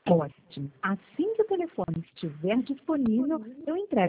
Ótimo. Assim que o telefone estiver disponível, eu entrego